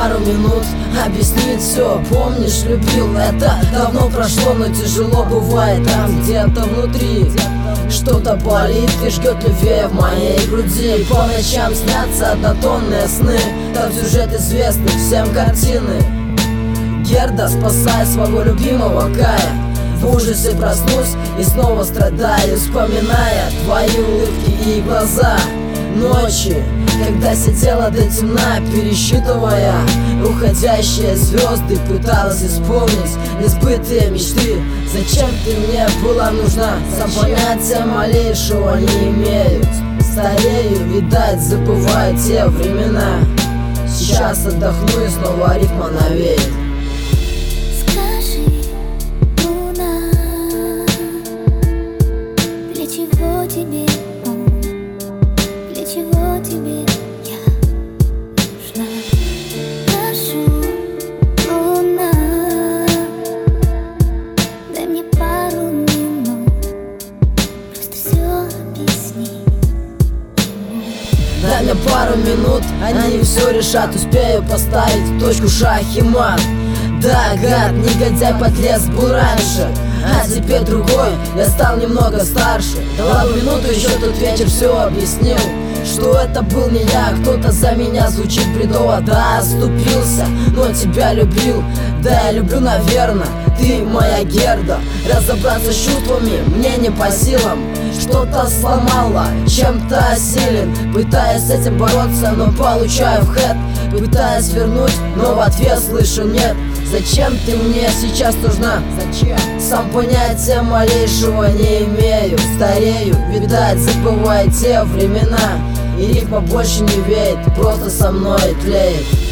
пару минут объяснить все. Помнишь, любил, это давно прошло, но тяжело бывает там где-то внутри. Что-то болит и жгет левее в моей груди. По ночам снятся однотонные сны. Там сюжет известный, всем картины. Герда, спасая своего любимого Кая. В ужасе проснусь и снова страдаю, вспоминая твои улыбки и глаза. Ночи, когда сидела до темна, пересчитывая уходящие звезды, пыталась исполнить несбытые мечты. Зачем ты мне была нужна? Сам понятия малейшего не имеют. Старею, видать, забываю те времена. Сейчас отдохну и снова рифма навеет. Скажи, луна, для чего тебе он? Для чего тебе я нужна? Прошу, луна, дай мне пару минут, просто все объясни ему. Дай мне пару минут, они все решат. Успею поставить точку, шах и мат. Да, гад, негодяй, подлец был раньше, а теперь другой, я стал немного старше. Дала бы минуту, еще тот вечер все объяснил, что это был не я, кто-то за меня. Звучит бредово, да, оступился, но тебя любил. Да, я люблю, наверное, ты моя Герда. Разобраться с чувствами мне не по силам. Что-то сломало, чем-то осилен. Пытаюсь с этим бороться, но получаю в хэт. Пытаюсь вернуть, но в ответ слышу нет. Зачем ты мне сейчас нужна? Зачем? Сам понятия малейшего не имею. Старею, видать, забываю те времена. И рифма больше не веет, просто со мной тлеет.